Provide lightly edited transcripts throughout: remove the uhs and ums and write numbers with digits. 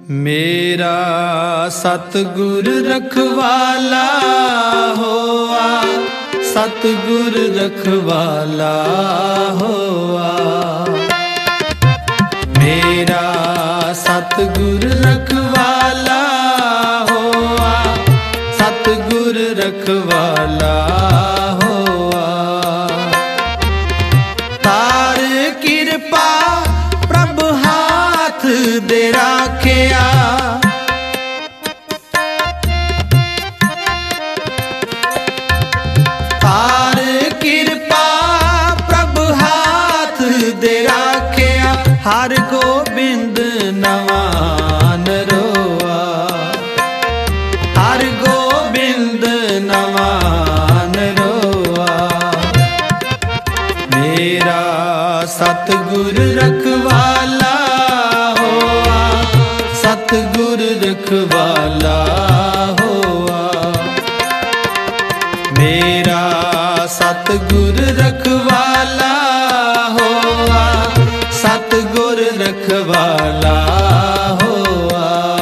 मेरा सतगुर रखवाला होआ, सतगुर रखवाला होआ। मेरा सतगुर रखवाला होआ, सतगुर रखवाला होआ। तार कृपा प्रभु हाथ दे राखिया, तार कृपा प्रभु हाथ दे राखिया। हर गोबिंद नवान रोआ, हर गोबिंद नवान रोआ। मेरा सतगुर रखवाला होआ, सतगुर रखवाला होआ। मेरा सतगुर रखवाला होआ, सतगुर रखवाला होआ।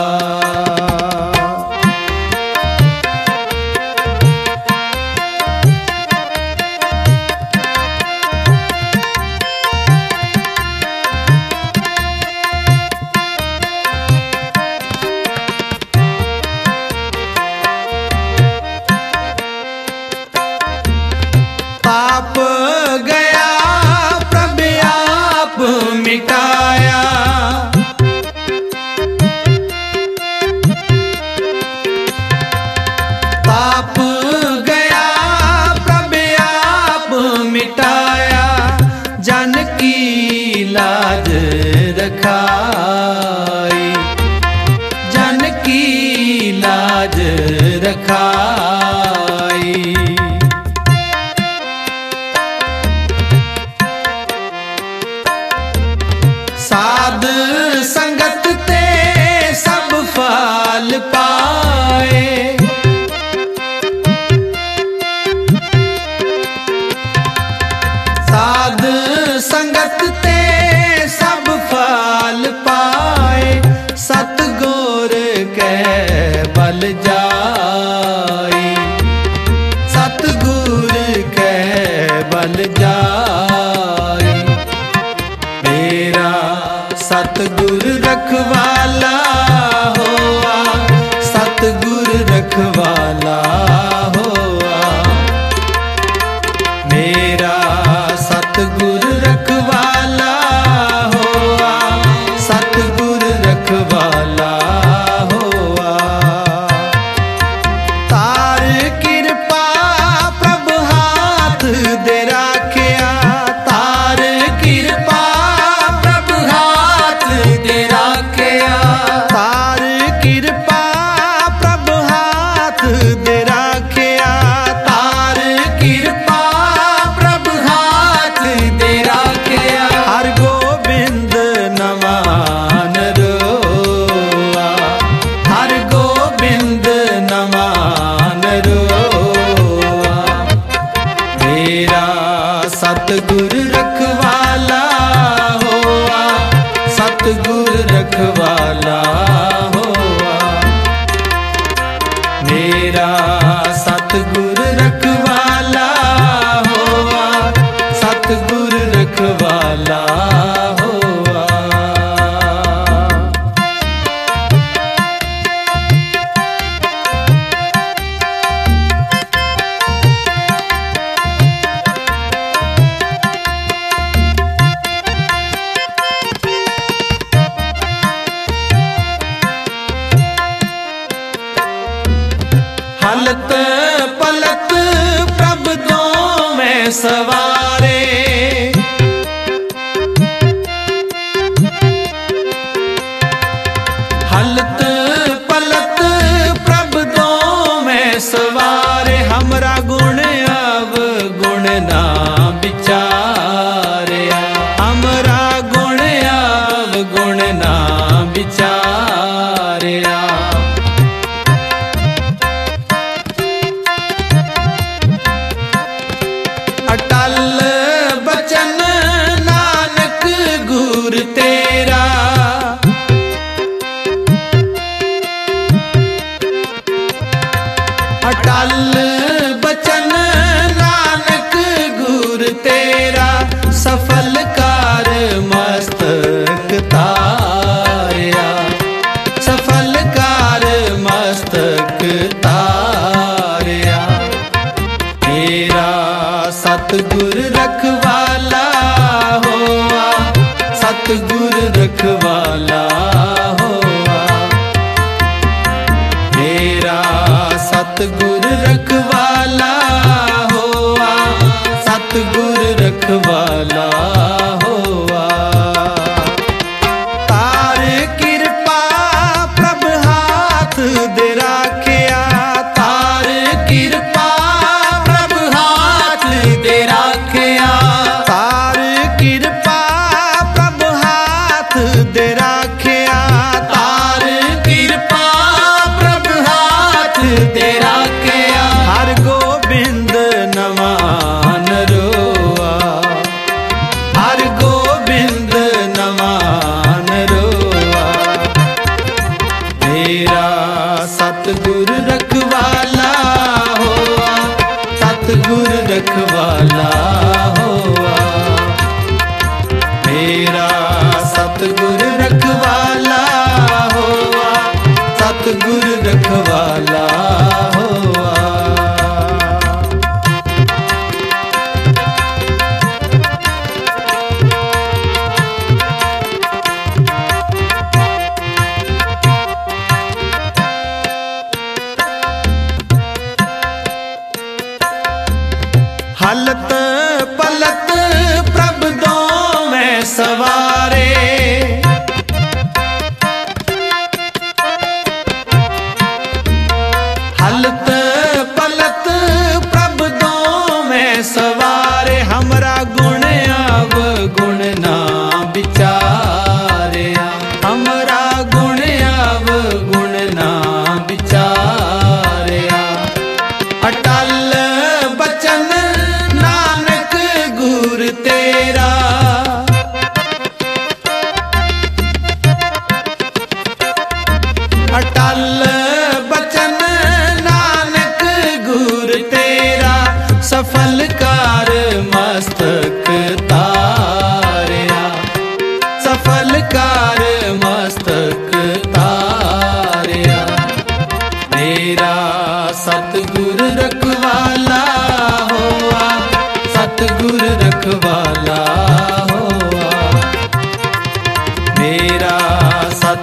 पाप गया प्रभु आप मिटाया, पाप गया प्रभु आप मिटाया। जन की लाज रखाई, जन की लाज रखाई। साध संगत ते सब फल पाए, साध संगत ते सब फल पाए। सतगुर के बल जाई, सतगुर के बल जाई। मेरा सतगुर रखवाला होआ, सतगुर रखवाला होआ। मेरा सतगुर रखवाला होआ, सतगुर रखवाला होआ। तार कृपा प्रभु हाथ दे राखिया, तार कृपा प्रभु हाथ दे राखिया। तार कृपा प्रभु हाथ दे राखिया, तार कृपा प्रभु हाथ दे राखिया। हर गोबिंद नवान रोआ, हर गोबिंद नवान रोआ। मेरा सतगुर रखवाला होआ, सतगुर रखवाला होआ। मेरा सतगुर रखवाला होआ, सतगुर रखवाला होआ। हलत पलत प्रभु दो में सवारे, हलत पलत प्रभु दो में सवारे। हमरा गुण अब गुण ना विचारे, हमरा गुण अब गुण ना विचारे। अटल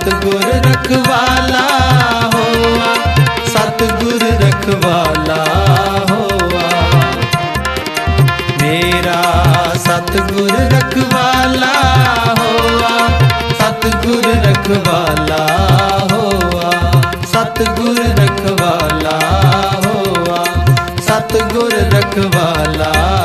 सतगुर रखवाला होआ, सतगुर रखवाला होआ। मेरा सतगुर रखवाला होआ, सतगुर रखवाला होआ, सतगुर रखवाला होआ, सतगुर रखवाला